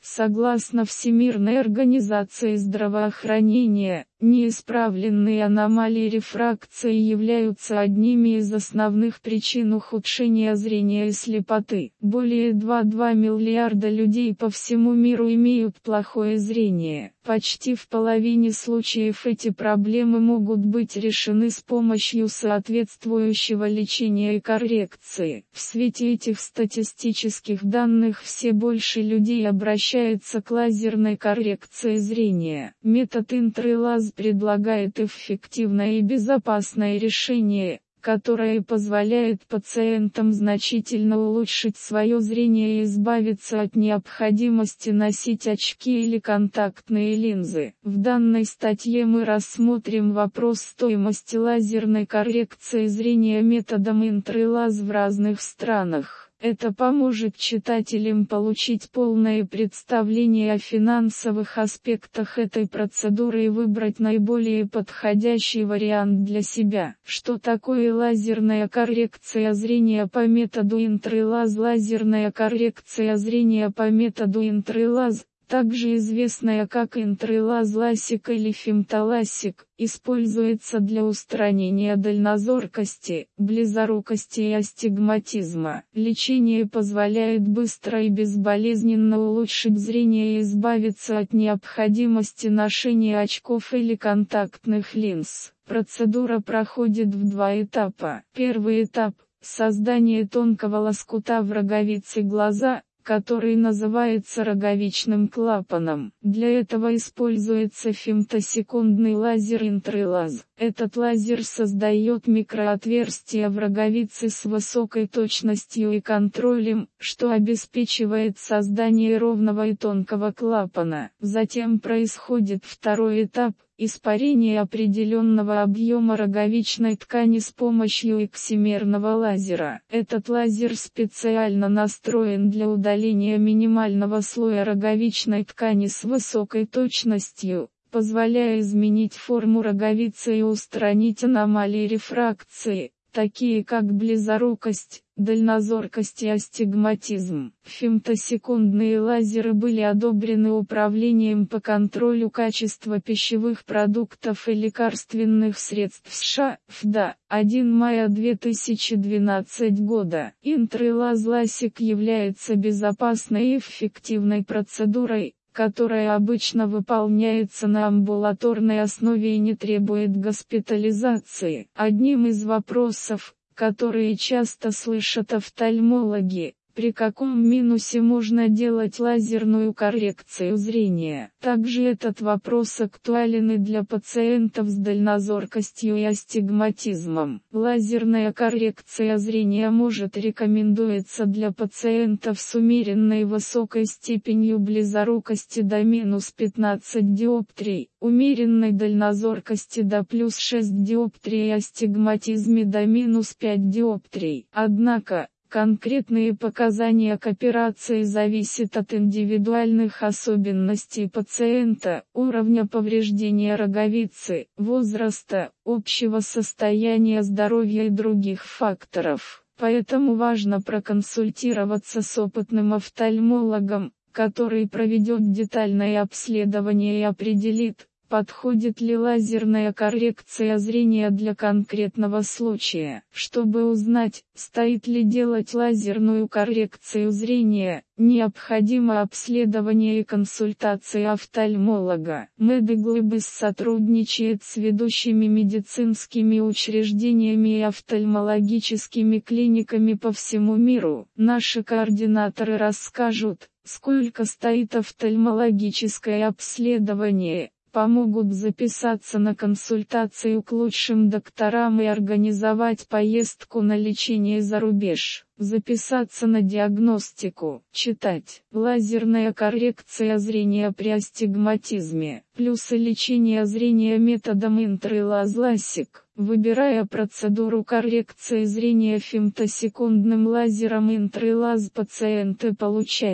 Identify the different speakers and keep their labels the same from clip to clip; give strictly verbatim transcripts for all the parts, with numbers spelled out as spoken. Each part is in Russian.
Speaker 1: Согласно Всемирной организации здравоохранения, неисправленные аномалии рефракции являются одними из основных причин ухудшения зрения и слепоты. Более два целых две десятых миллиарда людей по всему миру имеют плохое зрение. Почти в половине случаев эти проблемы могут быть решены с помощью соответствующего лечения и коррекции. В свете этих статистических данных все больше людей обращаются к лазерной коррекции зрения. Метод интралаз предлагает эффективное и безопасное решение, которое позволяет пациентам значительно улучшить свое зрение и избавиться от необходимости носить очки или контактные линзы. В данной статье мы рассмотрим вопрос стоимости лазерной коррекции зрения методом интралаз в разных странах. Это поможет читателям получить полное представление о финансовых аспектах этой процедуры и выбрать наиболее подходящий вариант для себя. Что такое лазерная коррекция зрения по методу интралаз? Лазерная коррекция зрения по методу интралаз, также известная как интралаз ласик или фемтоласик, используется для устранения дальнозоркости, близорукости и астигматизма. Лечение позволяет быстро и безболезненно улучшить зрение и избавиться от необходимости ношения очков или контактных линз. Процедура проходит в два этапа. Первый этап – создание тонкого лоскута в роговице глаза, который называется роговичным клапаном. Для этого используется фемтосекундный лазер интралаз. Этот лазер создает микроотверстия в роговице с высокой точностью и контролем, что обеспечивает создание ровного и тонкого клапана. Затем происходит второй этап – испарение определенного объема роговичной ткани с помощью эксимерного лазера. Этот лазер специально настроен для удаления минимального слоя роговичной ткани с высокой точностью, позволяя изменить форму роговицы и устранить аномалии рефракции, такие как близорукость, дальнозоркость и астигматизм. Фемтосекундные лазеры были одобрены Управлением по контролю качества пищевых продуктов и лекарственных средств США, эф ди эй, первого мая две тысячи двенадцатого года. Интралаз ласик является безопасной и эффективной процедурой, которая обычно выполняется на амбулаторной основе и не требует госпитализации. Одним из вопросов, которые часто слышат офтальмологи, при каком минусе можно делать лазерную коррекцию зрения. Также этот вопрос актуален и для пациентов с дальнозоркостью и астигматизмом. Лазерная коррекция зрения может рекомендуется для пациентов с умеренной высокой степенью близорукости до минус пятнадцать диоптрий, умеренной дальнозоркости до плюс шесть диоптрий и астигматизме до минус пять диоптрий. Однако, конкретные показания к операции зависят от индивидуальных особенностей пациента, уровня повреждения роговицы, возраста, общего состояния здоровья и других факторов. Поэтому важно проконсультироваться с опытным офтальмологом, который проведет детальное обследование и определит, подходит ли лазерная коррекция зрения для конкретного случая. Чтобы узнать, стоит ли делать лазерную коррекцию зрения, необходимо обследование и консультация офтальмолога. Медиглобис сотрудничает с ведущими медицинскими учреждениями и офтальмологическими клиниками по всему миру. Наши координаторы расскажут, сколько стоит офтальмологическое обследование, помогут записаться на консультацию к лучшим докторам и организовать поездку на лечение за рубеж. Записаться на диагностику. Читать. Лазерная коррекция зрения при астигматизме. Плюсы лечения зрения методом интралаз ласик. Выбирая процедуру коррекции зрения фемтосекундным лазером интралаз, пациенты получают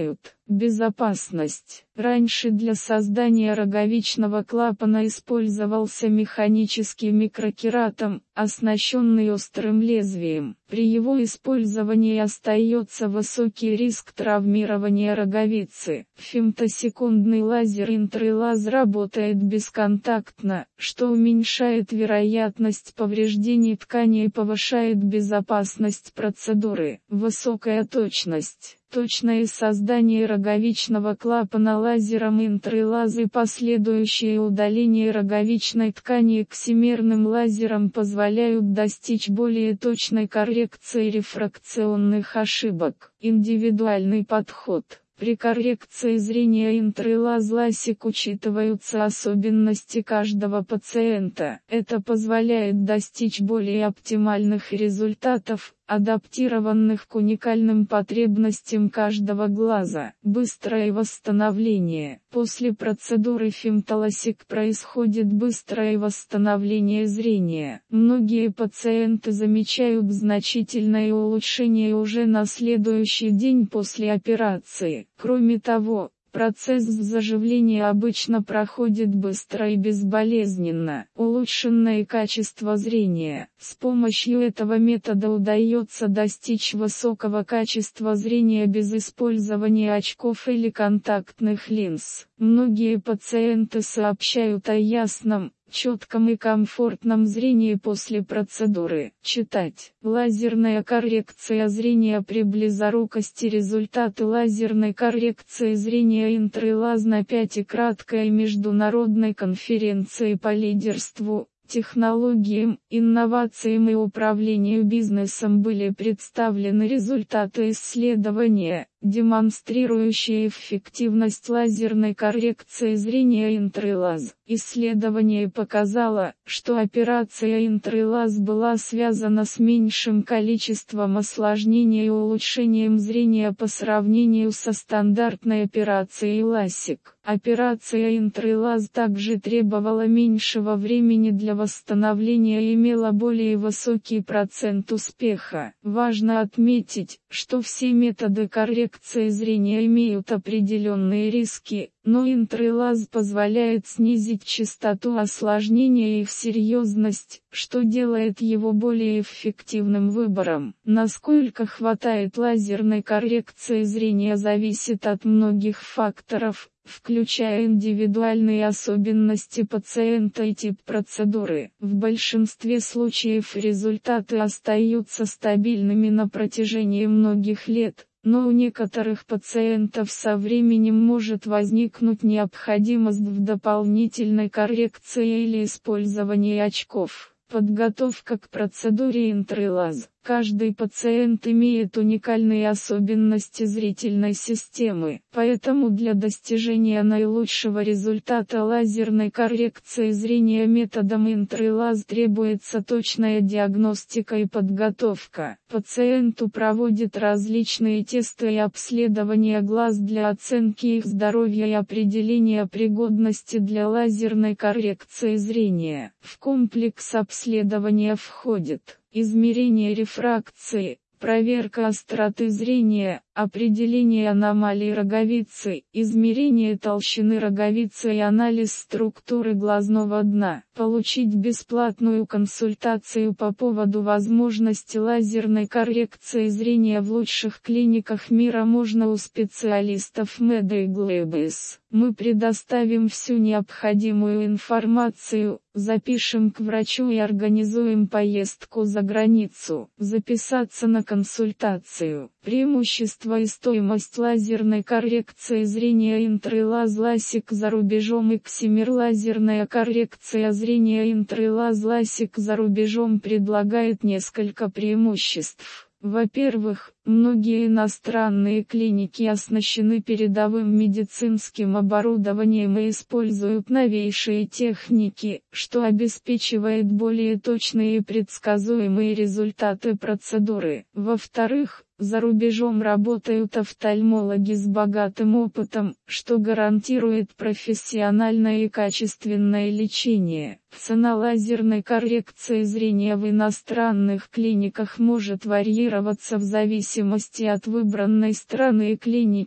Speaker 1: Безопасность. Раньше для создания роговичного клапана использовался механический микрокератом, оснащенный острым лезвием. При его использовании остается высокий риск травмирования роговицы. Фемтосекундный лазер Интрилаз работает бесконтактно, что уменьшает вероятность повреждений ткани и повышает безопасность процедуры. Высокая точность. Точное создание роговичного клапана лазером Интрилаз и последующее удаление роговичной ткани эксимерным лазером позволяют достичь более точной коррекции рефракционных ошибок. Индивидуальный подход. При коррекции зрения Интрилаз ласик учитываются особенности каждого пациента. Это позволяет достичь более оптимальных результатов, адаптированных к уникальным потребностям каждого глаза. Быстрое восстановление. После процедуры фемтоласик происходит быстрое восстановление зрения. Многие пациенты замечают значительное улучшение уже на следующий день после операции. Кроме того, процесс заживления обычно проходит быстро и безболезненно. Улучшенное качество зрения. С помощью этого метода удается достичь высокого качества зрения без использования очков или контактных линз. Многие пациенты сообщают о ясном, четком и комфортном зрении после процедуры. Читать. Лазерная коррекция зрения при близорукости. Результаты лазерной коррекции зрения Интрилаз на пятой краткой международной конференции по лидерству, технологиям, инновациям и управлению бизнесом были представлены результаты исследования, демонстрирующие эффективность лазерной коррекции зрения Интрилаз. Исследование показало, что операция Интрилаз была связана с меньшим количеством осложнений и улучшением зрения по сравнению со стандартной операцией ласик. Операция Интрилаз также требовала меньшего времени для восстановления и имела более высокий процент успеха. Важно отметить, что все методы коррекции зрения имеют определенные риски, но Интрилаз позволяет снизить частоту осложнения и их серьезность, что делает его более эффективным выбором. Насколько хватает лазерной коррекции зрения, зависит от многих факторов, включая индивидуальные особенности пациента и тип процедуры. В большинстве случаев результаты остаются стабильными на протяжении многих лет, но у некоторых пациентов со временем может возникнуть необходимость в дополнительной коррекции или использовании очков. Подготовка к процедуре Интрилаз. Каждый пациент имеет уникальные особенности зрительной системы, поэтому для достижения наилучшего результата лазерной коррекции зрения методом Интрилаз требуется точная диагностика и подготовка. Пациенту проводят различные тесты и обследования глаз для оценки их здоровья и определения пригодности для лазерной коррекции зрения. В комплекс обследования входит измерение рефракции, проверка остроты зрения, определение аномалий роговицы, измерение толщины роговицы и анализ структуры глазного дна. Получить бесплатную консультацию по поводу возможности лазерной коррекции зрения в лучших клиниках мира можно у специалистов Медиглэбис. Мы предоставим всю необходимую информацию, запишем к врачу и организуем поездку за границу. Записаться на консультацию. Преимущества и стоимость лазерной коррекции зрения Интрилаз ласик за рубежом. Эксимер. Лазерная коррекция зрения Интрилаз ласик за рубежом предлагает несколько преимуществ. Во-первых, многие иностранные клиники оснащены передовым медицинским оборудованием и используют новейшие техники, что обеспечивает более точные и предсказуемые результаты процедуры. Во-вторых, за рубежом работают офтальмологи с богатым опытом, что гарантирует профессиональное и качественное лечение. Цена лазерной коррекции зрения в иностранных клиниках может варьироваться в зависимости от выбранной страны и клиники,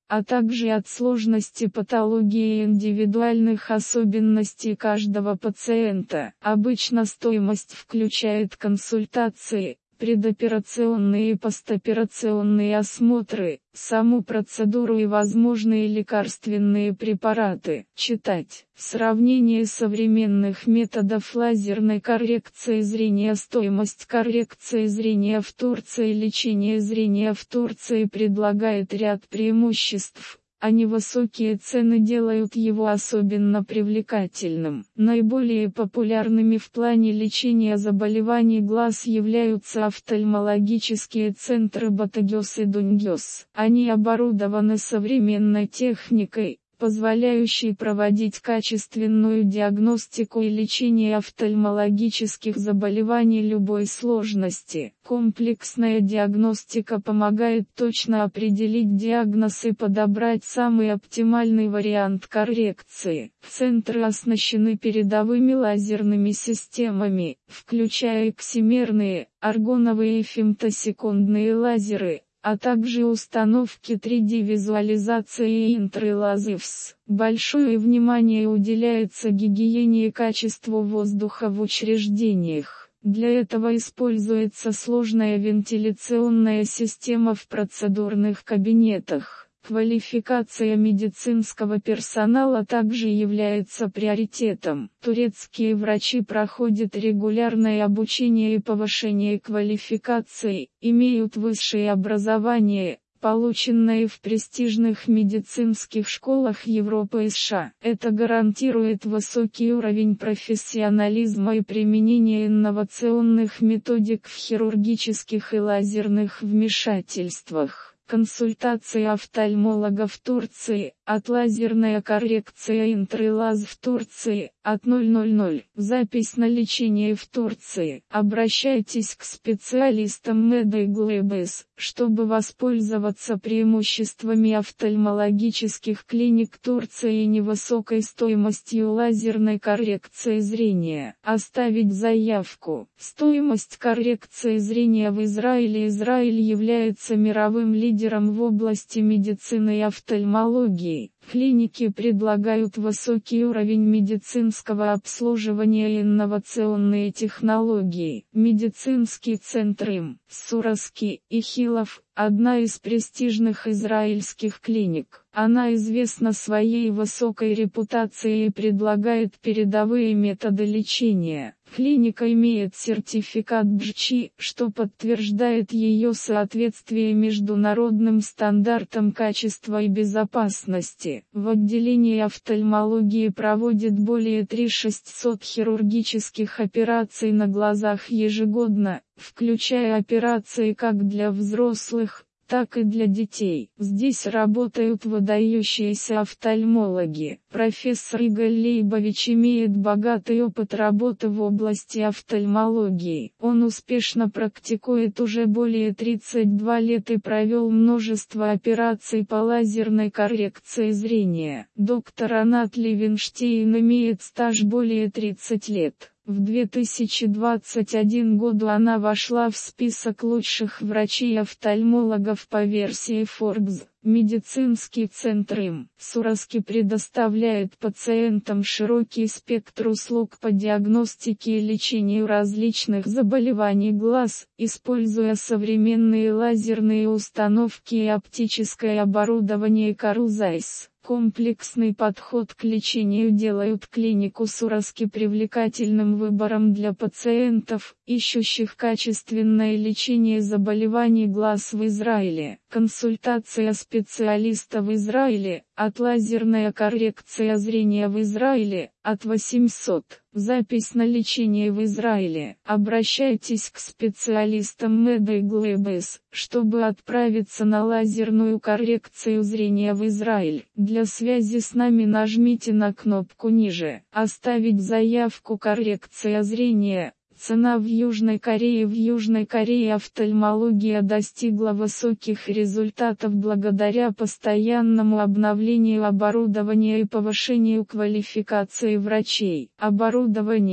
Speaker 1: а также от сложности патологии и индивидуальных особенностей каждого пациента. Обычно стоимость включает консультации, предоперационные и постоперационные осмотры, саму процедуру и возможные лекарственные препараты. Читать. Сравнение современных методов лазерной коррекции зрения. Стоимость коррекции зрения в Турции. Лечение зрения в Турции предлагает ряд преимуществ, а невысокие цены делают его особенно привлекательным. Наиболее популярными в плане лечения заболеваний глаз являются офтальмологические центры Батагёс и Дунгёс. Они оборудованы современной техникой, позволяющей проводить качественную диагностику и лечение офтальмологических заболеваний любой сложности. Комплексная диагностика помогает точно определить диагноз и подобрать самый оптимальный вариант коррекции. Центры оснащены передовыми лазерными системами, включая эксимерные, аргоновые и фемтосекундные лазеры, а также установки три дэ визуализации и интралазивс. Большое внимание уделяется гигиене и качеству воздуха в учреждениях. Для этого используется сложная вентиляционная система в процедурных кабинетах. Квалификация медицинского персонала также является приоритетом. Турецкие врачи проходят регулярное обучение и повышение квалификации, имеют высшее образование, полученное в престижных медицинских школах Европы и США. Это гарантирует высокий уровень профессионализма и применения инновационных методик в хирургических и лазерных вмешательствах. Консультация офтальмолога в Турции, от лазерная коррекция интралаз в Турции, от ноль ноль ноль. Запись на лечение в Турции. Обращайтесь к специалистам Медиглэбис, чтобы воспользоваться преимуществами офтальмологических клиник Турции и невысокой стоимостью лазерной коррекции зрения. Оставить заявку. Стоимость коррекции зрения в Израиле. Израиль является мировым лидером в области медицины и офтальмологии. Клиники предлагают высокий уровень медицинского обслуживания и инновационные технологии. Медицинский центр им, Сураски, Ихилов, одна из престижных израильских клиник. Она известна своей высокой репутацией и предлагает передовые методы лечения. Клиника имеет сертификат джи, что подтверждает ее соответствие международным стандартам качества и безопасности. В отделении офтальмологии проводят более тысяча шестьсот хирургических операций на глазах ежегодно, включая операции как для взрослых, так и для детей. Здесь работают выдающиеся офтальмологи. Профессор Игорь Лейбович имеет богатый опыт работы в области офтальмологии. Он успешно практикует уже более тридцати двух лет и провел множество операций по лазерной коррекции зрения. Доктор Анат Левинштейн имеет стаж более тридцати лет. В две тысячи двадцать первом году она вошла в список лучших врачей-офтальмологов по версии Forbes. Медицинский центр им, Сураски предоставляет пациентам широкий спектр услуг по диагностике и лечению различных заболеваний глаз, используя современные лазерные установки и оптическое оборудование Карузайс. Комплексный подход к лечению делают клинику Сураски привлекательным выбором для пациентов, ищущих качественное лечение заболеваний глаз в Израиле. Консультация специалиста в Израиле, от лазерная коррекция зрения в Израиле, от восьмисот. Запись на лечение в Израиле. Обращайтесь к специалистам Медиглэбис, чтобы отправиться на лазерную коррекцию зрения в Израиль. Для связи с нами нажмите на кнопку ниже. Оставить заявку коррекция зрения. Цена в Южной Корее. В Южной Корее офтальмология достигла высоких результатов благодаря постоянному обновлению оборудования и повышению квалификации врачей. Оборудование,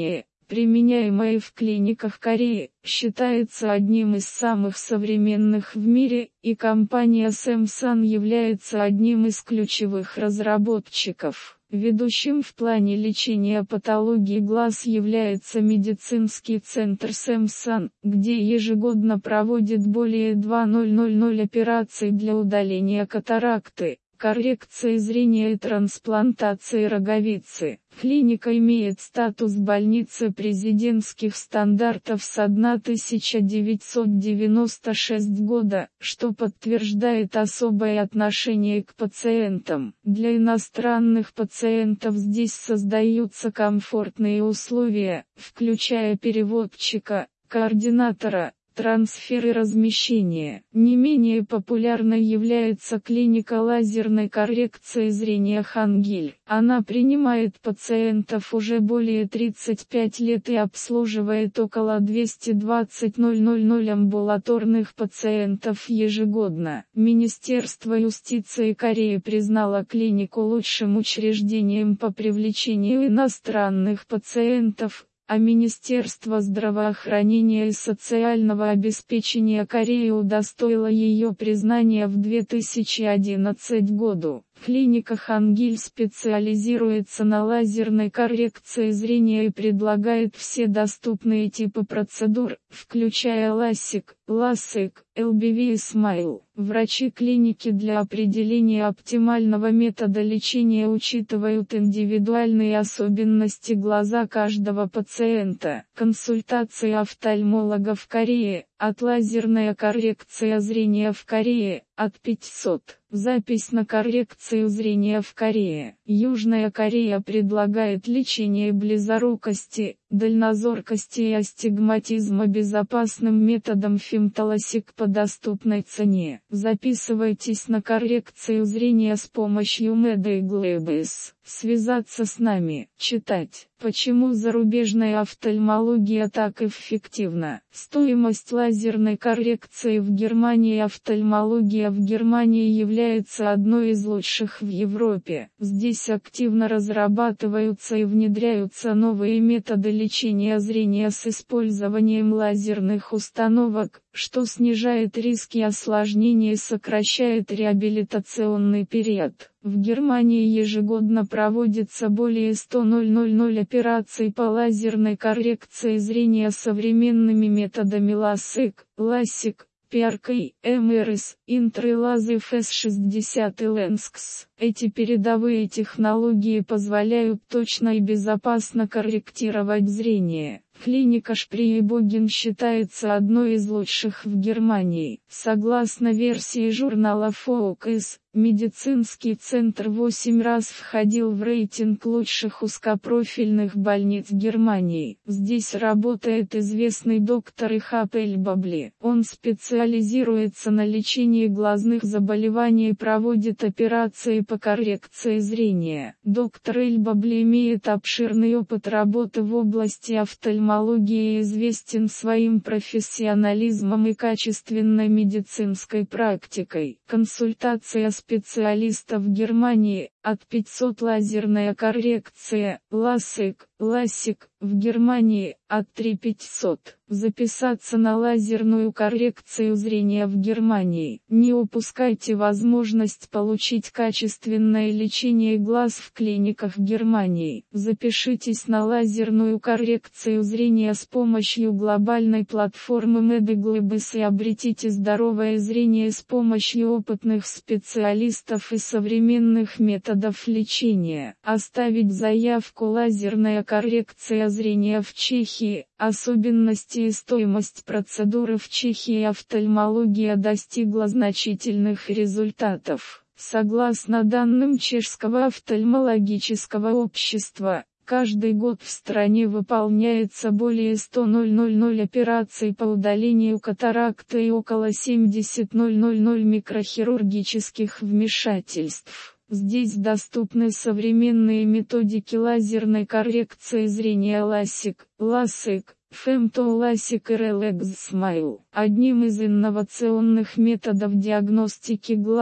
Speaker 1: применяемое в клиниках Кореи, считается одним из самых современных в мире, и компания Samsung является одним из ключевых разработчиков. Ведущим в плане лечения патологий глаз является медицинский центр Samsung, где ежегодно проводит более двух тысяч операций для удаления катаракты, коррекции зрения и трансплантации роговицы. Клиника имеет статус больницы президентских стандартов с тысяча девятьсот девяносто шестого года, что подтверждает особое отношение к пациентам. Для иностранных пациентов здесь создаются комфортные условия, включая переводчика, координатора, трансфер и размещение. Не менее популярной является клиника лазерной коррекции зрения Хангиль. Она принимает пациентов уже более тридцати пяти лет и обслуживает около двухсот двадцати тысяч амбулаторных пациентов ежегодно. Министерство юстиции Кореи признало клинику лучшим учреждением по привлечению иностранных пациентов, а Министерство здравоохранения и социального обеспечения Кореи удостоило ее признания в две тысячи одиннадцатом году. Клиника Хангиль специализируется на лазерной коррекции зрения и предлагает все доступные типы процедур, включая ласик, ласик, эл би ви и смайл. Врачи клиники для определения оптимального метода лечения учитывают индивидуальные особенности глаза каждого пациента. Консультации офтальмолога в Корее, от лазерная коррекция зрения в Корее, от пятисот. Запись на коррекцию зрения в Корее. Южная Корея предлагает лечение близорукости, дальнозоркости и астигматизма безопасным методом фимтоласик по доступной цене. Записывайтесь на коррекцию зрения с помощью Медиглэбис. Связаться с нами. Читать. Почему зарубежная офтальмология так эффективна? Стоимость лазерной коррекции в Германии. Офтальмология в Германии является одной из лучших в Европе. Здесь активно разрабатываются и внедряются новые методы лечения зрения с использованием лазерных установок, что снижает риски осложнений и сокращает реабилитационный период. В Германии ежегодно проводится более ста тысяч операций по лазерной коррекции зрения современными методами ласик, ласик, пи ар кей, эм эр эс, Интралаз эф эс шестьдесят и Ленскс. Эти передовые технологии позволяют точно и безопасно корректировать зрение. Клиника Шприебоген считается одной из лучших в Германии. Согласно версии журнала Focus, медицинский центр восемь раз входил в рейтинг лучших узкопрофильных больниц Германии. Здесь работает известный доктор Ихап Эльбабли. Он специализируется на лечении глазных заболеваний и проводит операции по коррекции зрения. Доктор Эльбабли имеет обширный опыт работы в области офтальмологии и известен своим профессионализмом и качественной медицинской практикой. Консультация специалистов в Германии, от пятисот. Лазерная коррекция, ласик, ласик, в Германии, от трёх тысяч пятисот. Записаться на лазерную коррекцию зрения в Германии. Не упускайте возможность получить качественное лечение глаз в клиниках Германии. Запишитесь на лазерную коррекцию зрения с помощью глобальной платформы Медиглэбис и обретите здоровое зрение с помощью опытных специалистов и современных методов лечения. Оставить заявку. Лазерная коррекция зрения в Чехии. Особенности и стоимость процедуры в Чехии. Офтальмология достигла значительных результатов. Согласно данным Чешского офтальмологического общества, каждый год в стране выполняется более ста тысяч операций по удалению катаракты и около семидесяти тысяч микрохирургических вмешательств. Здесь доступны современные методики лазерной коррекции зрения ласик, ласик, фемтоласик и релакс смайл. Одним из инновационных методов диагностики глаз,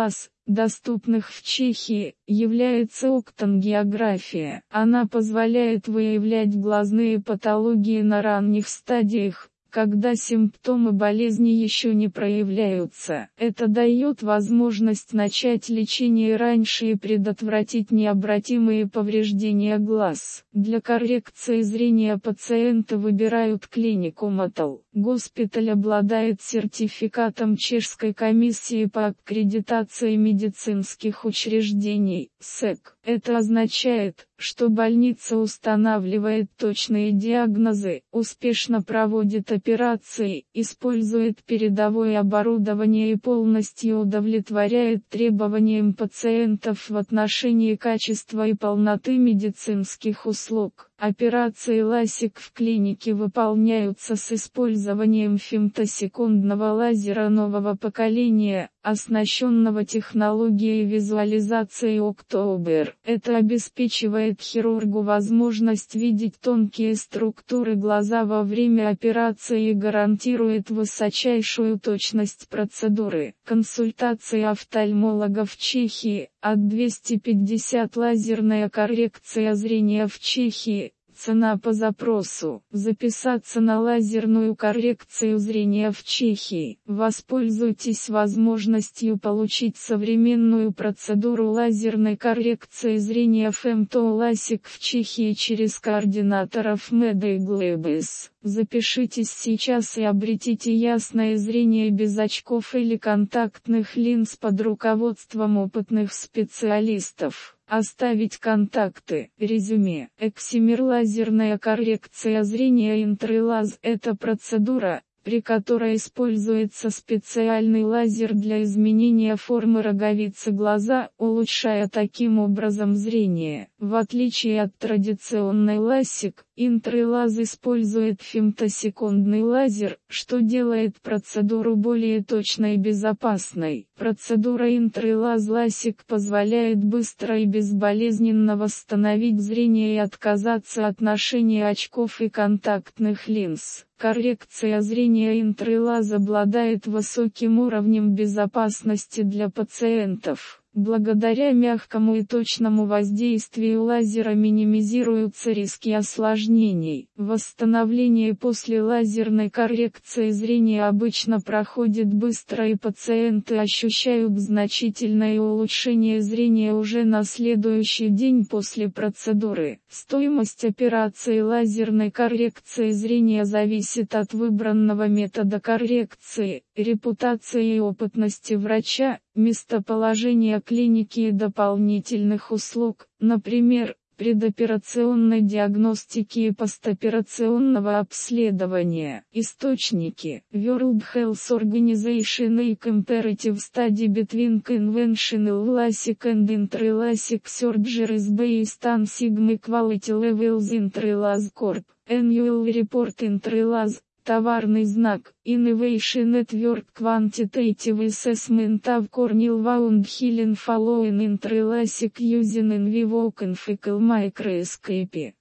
Speaker 1: доступных в Чехии, является октонгеография. Она позволяет выявлять глазные патологии на ранних стадиях, когда симптомы болезни еще не проявляются. Это дает возможность начать лечение раньше и предотвратить необратимые повреждения глаз. Для коррекции зрения пациента выбирают клинику МАТЛ. Госпиталь обладает сертификатом Чешской комиссии по аккредитации медицинских учреждений, СЭК. Это означает, что больница устанавливает точные диагнозы, успешно проводит операции, использует передовое оборудование и полностью удовлетворяет требованиям пациентов в отношении качества и полноты медицинских услуг. Операции ласик в клинике выполняются с использованием фемтосекундного лазера нового поколения, оснащенного технологией визуализации Октобер. Это обеспечивает хирургу возможность видеть тонкие структуры глаза во время операции и гарантирует высочайшую точность процедуры. Консультации офтальмолога в Чехии, от двести пятьдесят лазерная коррекция зрения в Чехии. Цена по запросу. Записаться на лазерную коррекцию зрения в Чехии. Воспользуйтесь возможностью получить современную процедуру лазерной коррекции зрения фемтоласик в Чехии через координаторов Меда и Глэбис. Запишитесь сейчас и обретите ясное зрение без очков или контактных линз под руководством опытных специалистов. Оставить контакты. Резюме. Эксимер лазерная коррекция зрения Интрилаз – это процедура, при которой используется специальный лазер для изменения формы роговицы глаза, улучшая таким образом зрение. В отличие от традиционной ласик, Интрилаз использует фемтосекундный лазер, что делает процедуру более точной и безопасной. Процедура Интрилаз ласик позволяет быстро и безболезненно восстановить зрение и отказаться от ношения очков и контактных линз. Коррекция зрения Интрилаз обладает высоким уровнем безопасности для пациентов. Благодаря мягкому и точному воздействию лазера минимизируются риски осложнений. Восстановление после лазерной коррекции зрения обычно проходит быстро, и пациенты ощущают значительное улучшение зрения уже на следующий день после процедуры. Стоимость операции лазерной коррекции зрения зависит от выбранного метода коррекции, репутации и опытности врача, местоположения клиники и дополнительных услуг, например, предоперационной диагностики и постоперационного обследования. Источники: World Health Organization и Comparative Study Between Conventional LASIK and Intralasic Surgeries Based on Sigma Quality Levels Intralaz Corp. Annual Report Intralaz. Товарный знак, Innovation Network Quantitative Assessment of Corneal Wound Healing Following Intralasic Using In Vivo Confocal Microscopy.